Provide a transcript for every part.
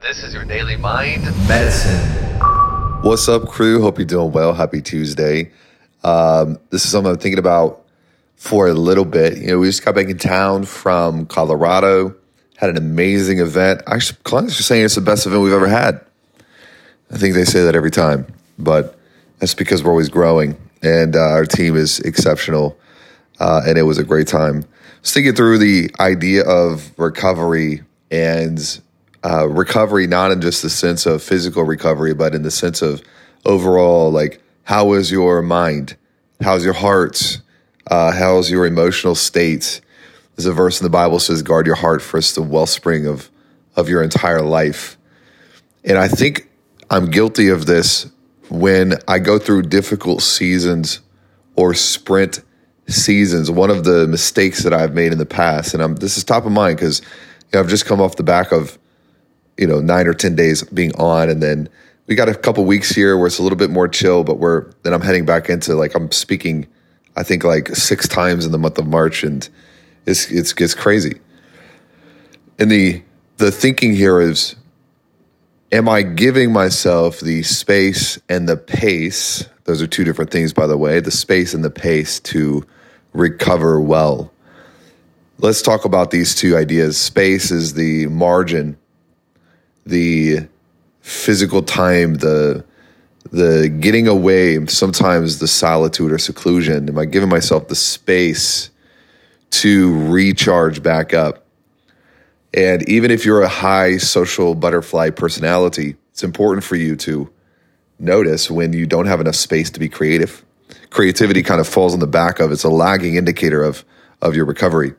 This is your Daily Mind Medicine. What's up, crew? Hope you're doing well. Happy Tuesday. This is something I'm thinking about for a little bit. We just got back in town from Colorado, had an amazing event. Actually, clients are saying it's the best event we've ever had. I think they say that every time, but that's because we're always growing, and our team is exceptional, and it was a great time. Thinking through the idea of recovery and recovery, not in just the sense of physical recovery, but in the sense of overall, like, how is your mind? How's your heart? How's your emotional state? There's a verse in the Bible that says, guard your heart, for it's the wellspring of your entire life. And I think I'm guilty of this when I go through difficult seasons or sprint seasons. One of the mistakes that I've made in the past, and this is top of mind because I've just come off the back of 9 or 10 days being on, and then we got a couple weeks here where it's a little bit more chill, but then I'm heading back into, like, I'm speaking I think like 6 times in the month of March, and it's crazy. And the thinking here is, am I giving myself the space and the pace? Those are two different things, by the way, the space and the pace to recover well. Let's talk about these two ideas. Space is the margin, the physical time, the getting away, sometimes the solitude or seclusion. Am I giving myself the space to recharge back up? And even if you're a high social butterfly personality, it's important for you to notice when you don't have enough space to be creative. Creativity kind of falls on the back of, it's a lagging indicator of your recovery.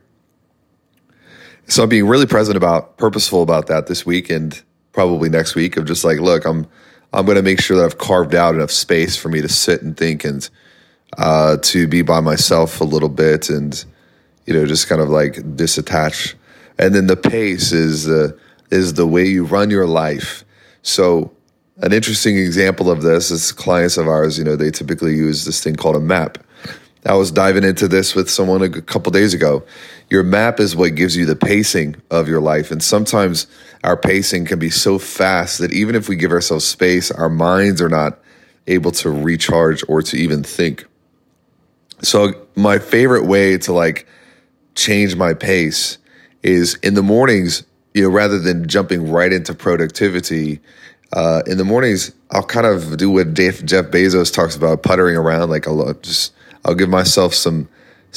So I'm being really purposeful about that this week and probably next week, of just like, look, I'm going to make sure that I've carved out enough space for me to sit and think and to be by myself a little bit and, just kind of like disattach. And then the pace is the way you run your life. So an interesting example of this is clients of ours, they typically use this thing called a map. I was diving into this with someone a couple days ago. Your map is what gives you the pacing of your life. And sometimes our pacing can be so fast that even if we give ourselves space, our minds are not able to recharge or to even think. So my favorite way to change my pace is in the mornings, rather than jumping right into productivity, in the mornings, I'll kind of do what Jeff Bezos talks about, puttering around. I'll give myself some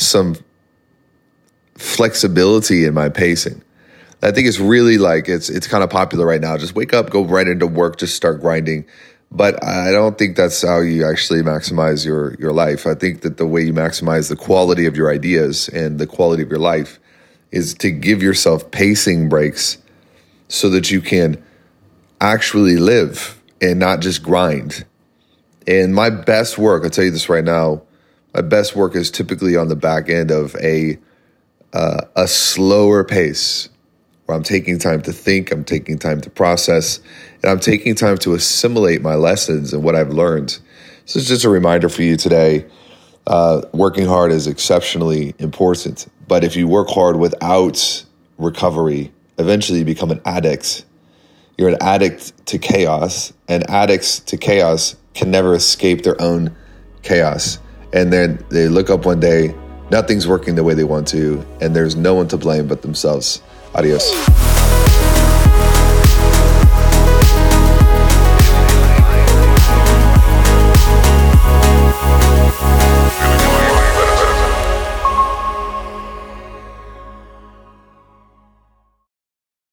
flexibility in my pacing. I think it's really it's kind of popular right now. Just wake up, go right into work, just start grinding. But I don't think that's how you actually maximize your life. I think that the way you maximize the quality of your ideas and the quality of your life is to give yourself pacing breaks so that you can actually live and not just grind. And my best work, I'll tell you this right now, my best work is typically on the back end of a slower pace where I'm taking time to think, I'm taking time to process, and I'm taking time to assimilate my lessons and what I've learned. So it's just a reminder for you today, working hard is exceptionally important. But if you work hard without recovery, eventually you become an addict. You're an addict to chaos, and addicts to chaos can never escape their own chaos. And then they look up one day, nothing's working the way they want to, and there's no one to blame but themselves. Adios.